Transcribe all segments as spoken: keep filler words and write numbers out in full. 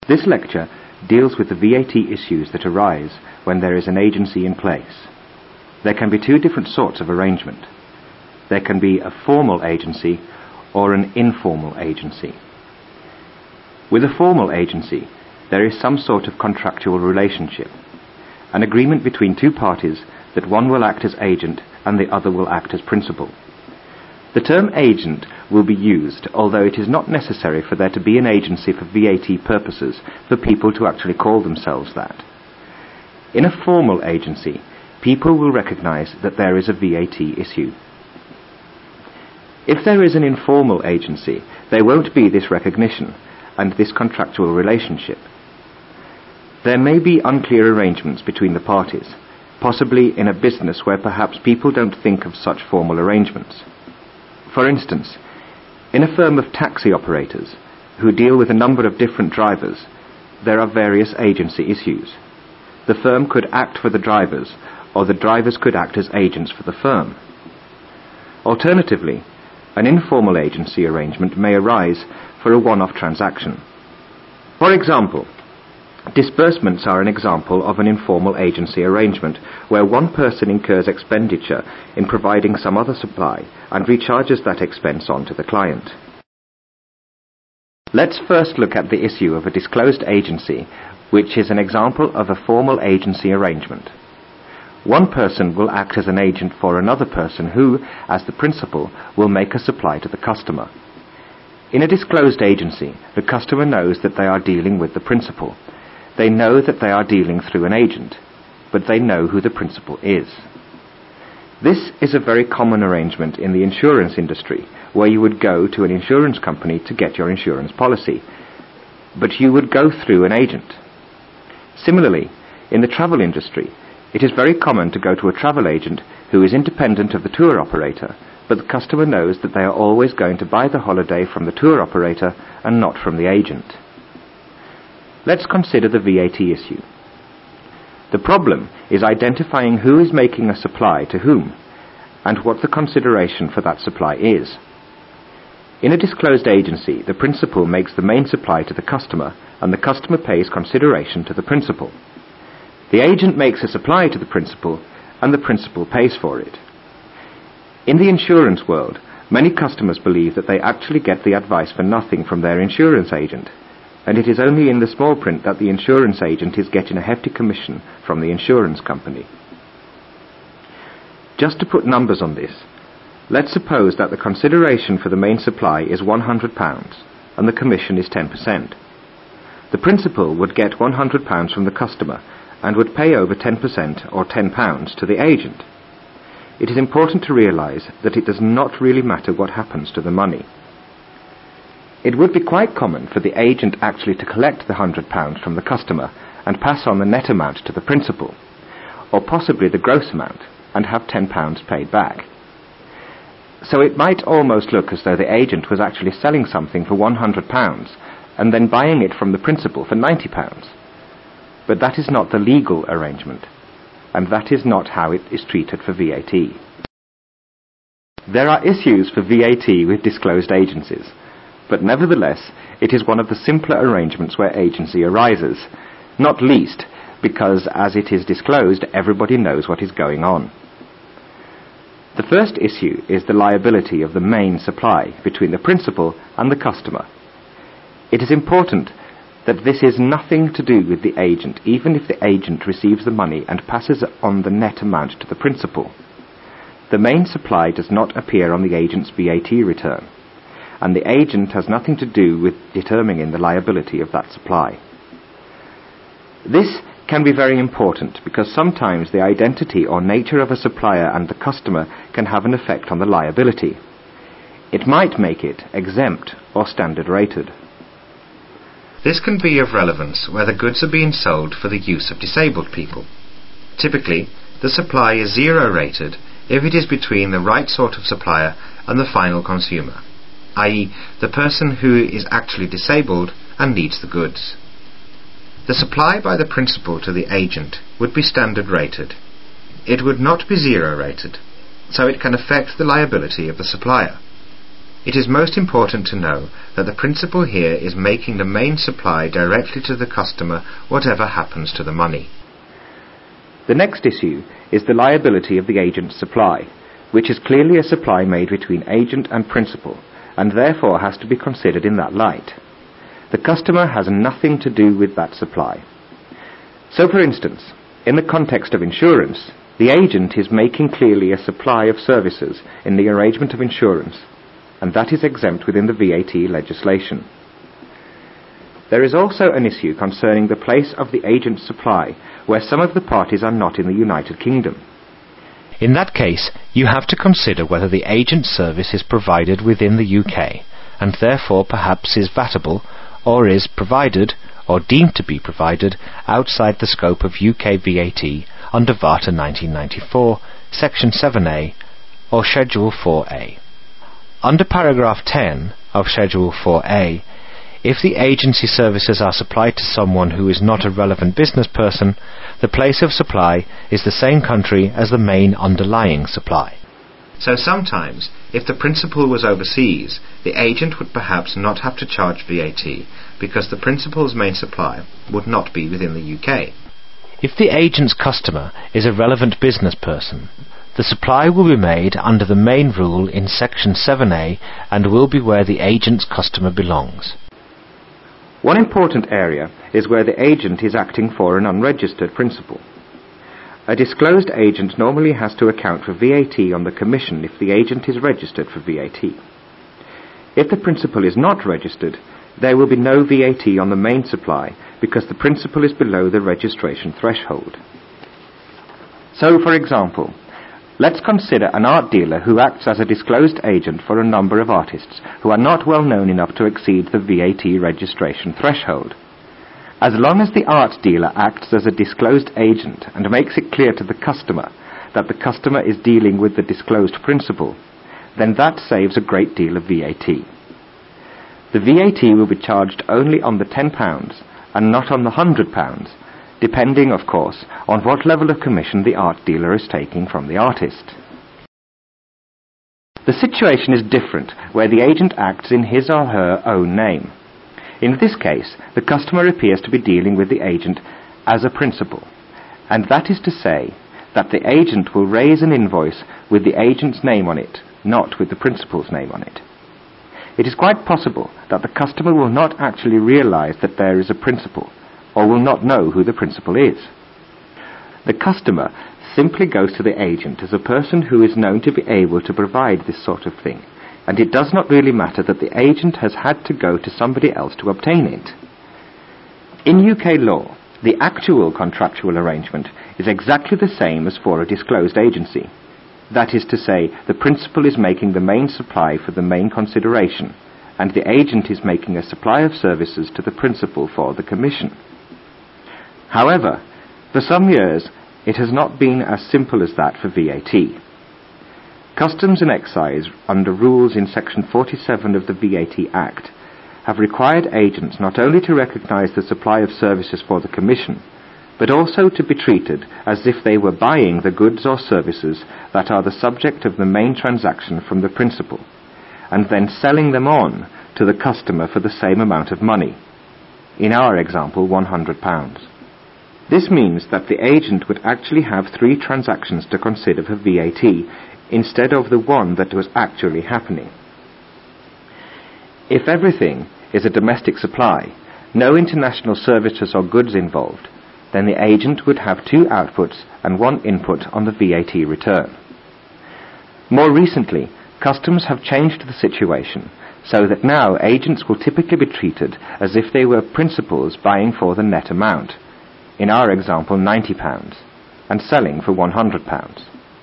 This lecture deals with the V A T issues that arise when there is an agency in place. There can be two different sorts of arrangement. There can be a formal agency or an informal agency. With a formal agency, there is some sort of contractual relationship, an agreement between two parties that one will act as agent and the other will act as principal. The term agent will be used, although it is not necessary for there to be an agency for V A T purposes for people to actually call themselves that. In a formal agency, people will recognize that there is a V A T issue. If there is an informal agency, there won't be this recognition and this contractual relationship. There may be unclear arrangements between the parties, possibly in a business where perhaps people don't think of such formal arrangements. For instance, in a firm of taxi operators who deal with a number of different drivers, there are various agency issues. The firm could act for the drivers, or the drivers could act as agents for the firm. Alternatively, an informal agency arrangement may arise for a one-off transaction. For example, disbursements are an example of an informal agency arrangement where one person incurs expenditure in providing some other supply and recharges that expense on to the client. Let's first look at the issue of a disclosed agency, which is an example of a formal agency arrangement. One person will act as an agent for another person who, as the principal, will make a supply to the customer. In a disclosed agency, the customer knows that they are dealing with the principal. They know that they are dealing through an agent, but they know who the principal is. This is a very common arrangement in the insurance industry, where you would go to an insurance company to get your insurance policy, but you would go through an agent. Similarly, in the travel industry, it is very common to go to a travel agent who is independent of the tour operator, but the customer knows that they are always going to buy the holiday from the tour operator and not from the agent. Let's consider the V A T issue. The problem is identifying who is making a supply to whom, and what the consideration for that supply is. In a disclosed agency, the principal makes the main supply to the customer, and the customer pays consideration to the principal. The agent makes a supply to the principal, and the principal pays for it. In the insurance world, many customers believe that they actually get the advice for nothing from their insurance agent, and it is only in the small print that the insurance agent is getting a hefty commission from the insurance company. Just to put numbers on this, let's suppose that the consideration for the main supply is one hundred pounds, and the commission is ten percent. The principal would get one hundred pounds from the customer, and would pay over ten percent or ten pounds to the agent. It is important to realize that it does not really matter what happens to the money. It would be quite common for the agent actually to collect the one hundred pounds from the customer and pass on the net amount to the principal, or possibly the gross amount, and have ten pounds paid back. So it might almost look as though the agent was actually selling something for one hundred pounds and then buying it from the principal for ninety pounds. But that is not the legal arrangement, and that is not how it is treated for V A T. There are issues for V A T with disclosed agencies, but nevertheless it is one of the simpler arrangements where agency arises, not least because as it is disclosed, everybody knows what is going on. The first issue is the liability of the main supply between the principal and the customer. It is important that this is nothing to do with the agent, even if the agent receives the money and passes on the net amount to the principal. The main supply does not appear on the agent's V A T return, and the agent has nothing to do with determining the liability of that supply. This can be very important because sometimes the identity or nature of a supplier and the customer can have an effect on the liability. It might make it exempt or standard rated. This can be of relevance where the goods are being sold for the use of disabled people. Typically, the supply is zero rated if it is between the right sort of supplier and the final consumer, that is, the person who is actually disabled and needs the goods. The supply by the principal to the agent would be standard rated. It would not be zero rated, so it can affect the liability of the supplier. It is most important to know that the principal here is making the main supply directly to the customer, whatever happens to the money. The next issue is the liability of the agent's supply, which is clearly a supply made between agent and principal, and therefore has to be considered in that light. The customer has nothing to do with that supply. So, for instance, in the context of insurance, the agent is making clearly a supply of services in the arrangement of insurance, and that is exempt within the V A T legislation. There is also an issue concerning the place of the agent's supply, where some of the parties are not in the United Kingdom. In that case, you have to consider whether the agent's service is provided within the U K, and therefore perhaps is vatable, or is provided, or deemed to be provided, outside the scope of U K V A T under V A T A nineteen ninety-four, Section seven A, or Schedule four A. Under paragraph ten of Schedule four A, if the agency services are supplied to someone who is not a relevant business person, the place of supply is the same country as the main underlying supply. So sometimes, if the principal was overseas, the agent would perhaps not have to charge V A T because the principal's main supply would not be within the U K. If the agent's customer is a relevant business person, the supply will be made under the main rule in Section seven A and will be where the agent's customer belongs. One important area is where the agent is acting for an unregistered principal. A disclosed agent normally has to account for V A T on the commission if the agent is registered for V A T. If the principal is not registered, there will be no V A T on the main supply because the principal is below the registration threshold. So, for example, let's consider an art dealer who acts as a disclosed agent for a number of artists who are not well known enough to exceed the V A T registration threshold. As long as the art dealer acts as a disclosed agent and makes it clear to the customer that the customer is dealing with the disclosed principal, then that saves a great deal of V A T. The V A T will be charged only on the ten pounds and not on the one hundred pounds, depending, of course, on what level of commission the art dealer is taking from the artist. The situation is different where the agent acts in his or her own name. In this case, the customer appears to be dealing with the agent as a principal, and that is to say that the agent will raise an invoice with the agent's name on it, not with the principal's name on it. It is quite possible that the customer will not actually realize that there is a principal, or will not know who the principal is. The customer simply goes to the agent as a person who is known to be able to provide this sort of thing, and it does not really matter that the agent has had to go to somebody else to obtain it. In U K law, the actual contractual arrangement is exactly the same as for a disclosed agency. That is to say, the principal is making the main supply for the main consideration, and the agent is making a supply of services to the principal for the commission. However, for some years, it has not been as simple as that for V A T. Customs and Excise, under rules in Section forty-seven of the V A T Act, have required agents not only to recognise the supply of services for the commission, but also to be treated as if they were buying the goods or services that are the subject of the main transaction from the principal, and then selling them on to the customer for the same amount of money. In our example, one hundred pounds. This means that the agent would actually have three transactions to consider for V A T instead of the one that was actually happening. If everything is a domestic supply, no international services or goods involved, then the agent would have two outputs and one input on the V A T return. More recently, customs have changed the situation so that now agents will typically be treated as if they were principals buying for the net amount, in our example ninety pounds, and selling for one hundred pounds.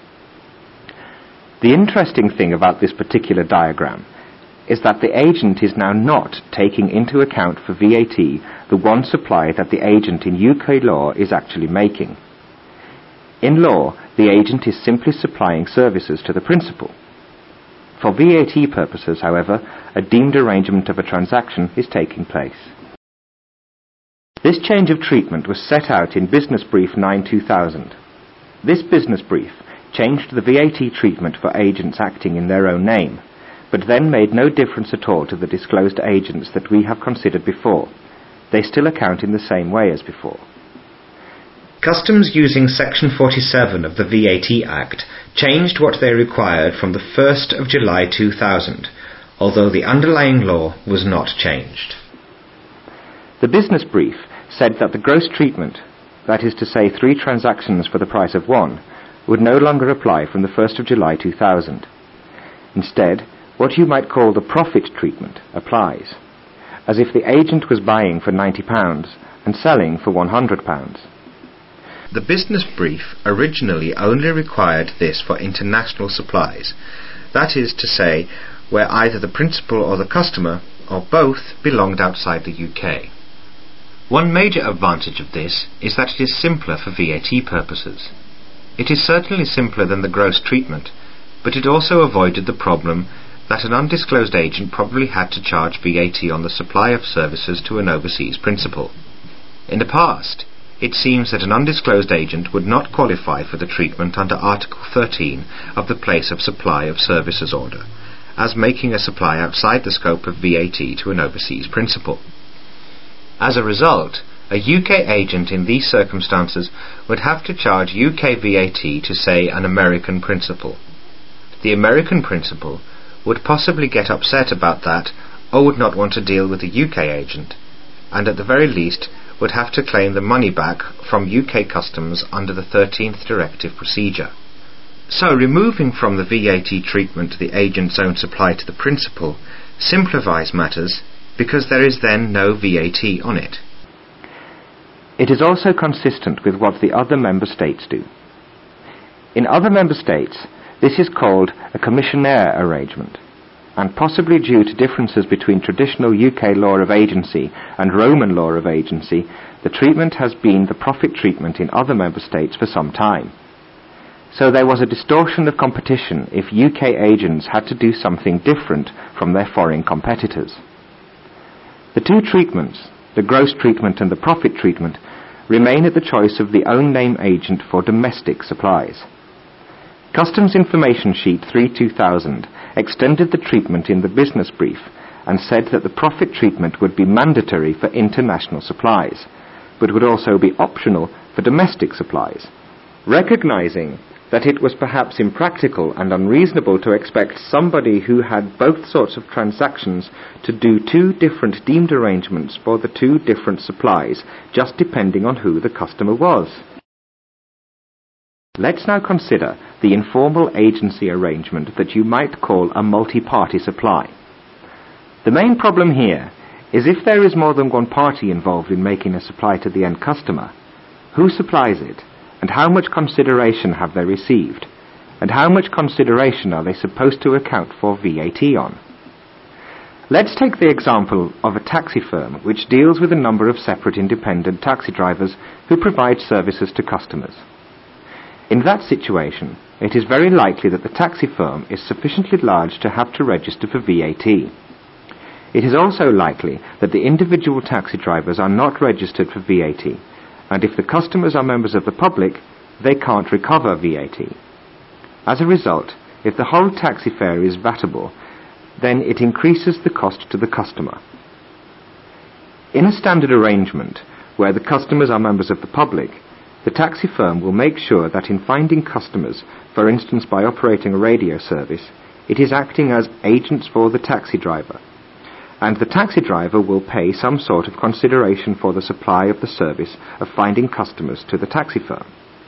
The interesting thing about this particular diagram is that the agent is now not taking into account for V A T the one supply that the agent in U K law is actually making. In law, the agent is simply supplying services to the principal. For V A T purposes, however, a deemed arrangement of a transaction is taking place. This change of treatment was set out in Business Brief nine two thousand. This business brief changed the V A T treatment for agents acting in their own name, but then made no difference at all to the disclosed agents that we have considered before. They still account in the same way as before. Customs using Section forty-seven of the V A T Act changed what they required from the first of July two thousand, although the underlying law was not changed. The business brief said that the gross treatment, that is to say three transactions for the price of one, would no longer apply from the first of July two thousand. Instead, what you might call the profit treatment applies, as if the agent was buying for ninety pounds and selling for one hundred pounds. The business brief originally only required this for international supplies, that is to say, where either the principal or the customer, or both, belonged outside the U K. One major advantage of this is that it is simpler for V A T purposes. It is certainly simpler than the gross treatment, but it also avoided the problem that an undisclosed agent probably had to charge V A T on the supply of services to an overseas principal. In the past, it seems that an undisclosed agent would not qualify for the treatment under Article thirteen of the Place of Supply of Services Order, as making a supply outside the scope of V A T to an overseas principal. As a result, a U K agent in these circumstances would have to charge U K V A T to, say, an American principal. The American principal would possibly get upset about that, or would not want to deal with a U K agent, and at the very least would have to claim the money back from U K customs under the thirteenth Directive procedure. So removing from the V A T treatment the agent's own supply to the principal simplifies matters, because there is then no V A T on it. It is also consistent with what the other member states do. In other member states, this is called a commissionaire arrangement, and possibly due to differences between traditional U K law of agency and Roman law of agency, the treatment has been the profit treatment in other member states for some time. So there was a distortion of competition if U K agents had to do something different from their foreign competitors. The two treatments, the gross treatment and the profit treatment, remain at the choice of the own name agent for domestic supplies. Customs Information Sheet three two thousand extended the treatment in the business brief and said that the profit treatment would be mandatory for international supplies, but would also be optional for domestic supplies, recognizing that it was perhaps impractical and unreasonable to expect somebody who had both sorts of transactions to do two different deemed arrangements for the two different supplies, just depending on who the customer was. Let's now consider the informal agency arrangement that you might call a multi-party supply. The main problem here is if there is more than one party involved in making a supply to the end customer, who supplies it, and how much consideration have they received, and how much consideration are they supposed to account for V A T on? Let's take the example of a taxi firm which deals with a number of separate independent taxi drivers who provide services to customers. In that situation, it is very likely that the taxi firm is sufficiently large to have to register for V A T. It is also likely that the individual taxi drivers are not registered for V A T, and if the customers are members of the public, they can't recover V A T. As a result, if the whole taxi fare is vatable, then it increases the cost to the customer. In a standard arrangement, where the customers are members of the public, the taxi firm will make sure that in finding customers, for instance by operating a radio service, it is acting as agents for the taxi driver, and the taxi driver will pay some sort of consideration for the supply of the service of finding customers to the taxi firm.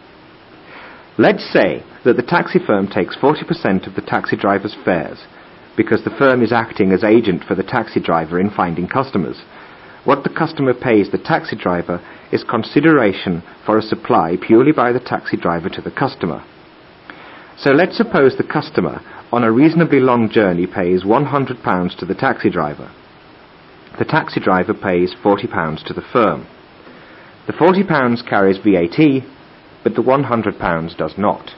Let's say that the taxi firm takes forty percent of the taxi driver's fares, because the firm is acting as agent for the taxi driver in finding customers. What the customer pays the taxi driver is consideration for a supply purely by the taxi driver to the customer. So let's suppose the customer on a reasonably long journey pays one hundred pounds to the taxi driver. The taxi driver pays forty pounds to the firm. The forty pounds carries V A T, but the one hundred pounds does not.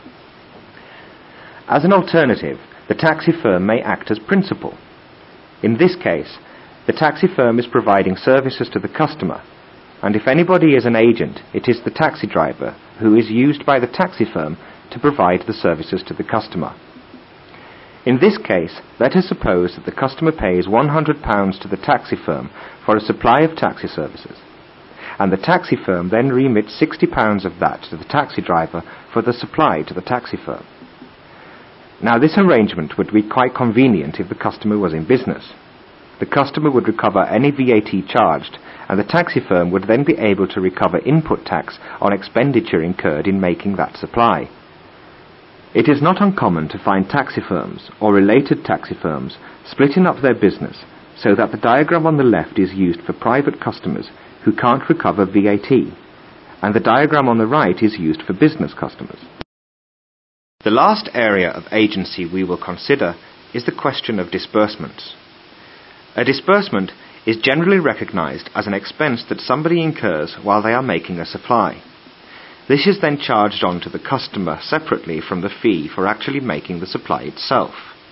As an alternative, the taxi firm may act as principal. In this case, the taxi firm is providing services to the customer, and if anybody is an agent, it is the taxi driver who is used by the taxi firm to provide the services to the customer. In this case, let us suppose that the customer pays one hundred pounds to the taxi firm for a supply of taxi services, and the taxi firm then remits sixty pounds of that to the taxi driver for the supply to the taxi firm. Now, this arrangement would be quite convenient if the customer was in business. The customer would recover any V A T charged, and the taxi firm would then be able to recover input tax on expenditure incurred in making that supply. It is not uncommon to find taxi firms or related taxi firms splitting up their business so that the diagram on the left is used for private customers who can't recover V A T, and the diagram on the right is used for business customers. The last area of agency we will consider is the question of disbursements. A disbursement is generally recognized as an expense that somebody incurs while they are making a supply. This is then charged on to the customer separately from the fee for actually making the supply itself.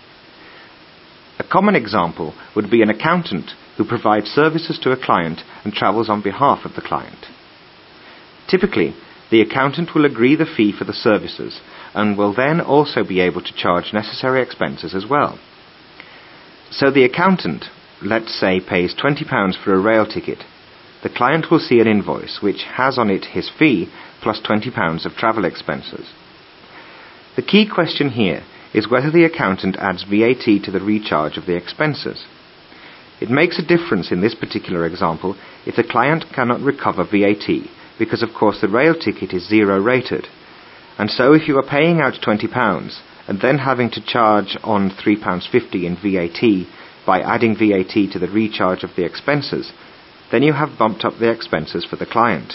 A common example would be an accountant who provides services to a client and travels on behalf of the client. Typically, the accountant will agree the fee for the services and will then also be able to charge necessary expenses as well. So the accountant, let's say, pays twenty pounds for a rail ticket. The client will see an invoice which has on it his fee plus twenty pounds of travel expenses. The key question here is whether the accountant adds V A T to the recharge of the expenses. It makes a difference in this particular example if the client cannot recover V A T, because of course the rail ticket is zero rated. And so if you are paying out twenty pounds and then having to charge on three pounds fifty in V A T by adding V A T to the recharge of the expenses, then you have bumped up the expenses for the client.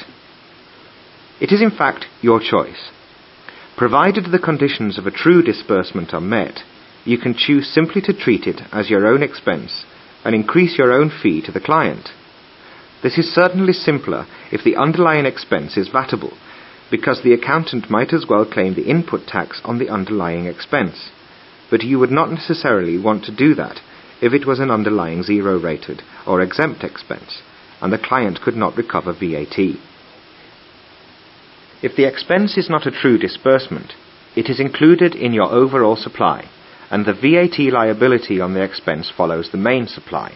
It is in fact your choice. Provided the conditions of a true disbursement are met, you can choose simply to treat it as your own expense and increase your own fee to the client. This is certainly simpler if the underlying expense is vatable, because the accountant might as well claim the input tax on the underlying expense. But you would not necessarily want to do that if it was an underlying zero-rated or exempt expense, and the client could not recover V A T. If the expense is not a true disbursement, it is included in your overall supply, and the V A T liability on the expense follows the main supply.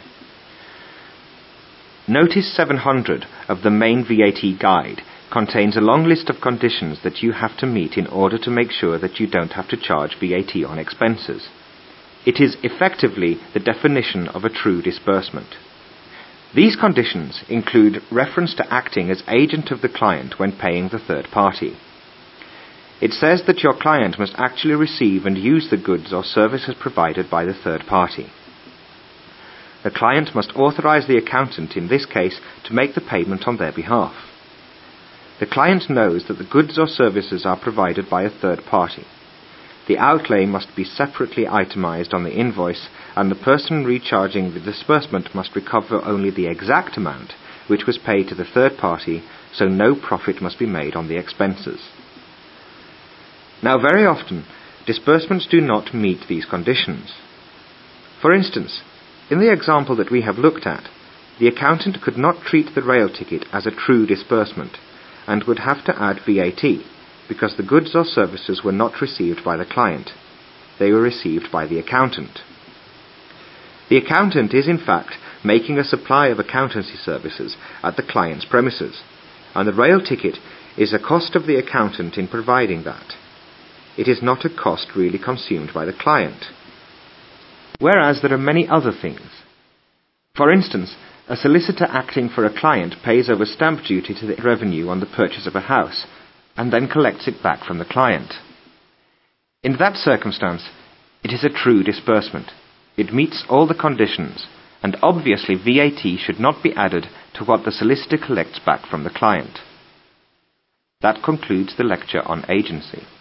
Notice seven hundred of the main V A T guide contains a long list of conditions that you have to meet in order to make sure that you don't have to charge V A T on expenses. It is effectively the definition of a true disbursement. These conditions include reference to acting as agent of the client when paying the third party. It says that your client must actually receive and use the goods or services provided by the third party. The client must authorize the accountant in this case to make the payment on their behalf. The client knows that the goods or services are provided by a third party. The outlay must be separately itemized on the invoice, and the person recharging the disbursement must recover only the exact amount which was paid to the third party, so no profit must be made on the expenses. Now, very often, disbursements do not meet these conditions. For instance, in the example that we have looked at, the accountant could not treat the rail ticket as a true disbursement and would have to add V A T, because the goods or services were not received by the client. They were received by the accountant. The accountant is in fact making a supply of accountancy services at the client's premises, and the rail ticket is a cost of the accountant in providing that. It is not a cost really consumed by the client. Whereas there are many other things. For instance, a solicitor acting for a client pays over stamp duty to the revenue on the purchase of a house, and then collects it back from the client. In that circumstance, it is a true disbursement. It meets all the conditions, and obviously V A T should not be added to what the solicitor collects back from the client. That concludes the lecture on agency.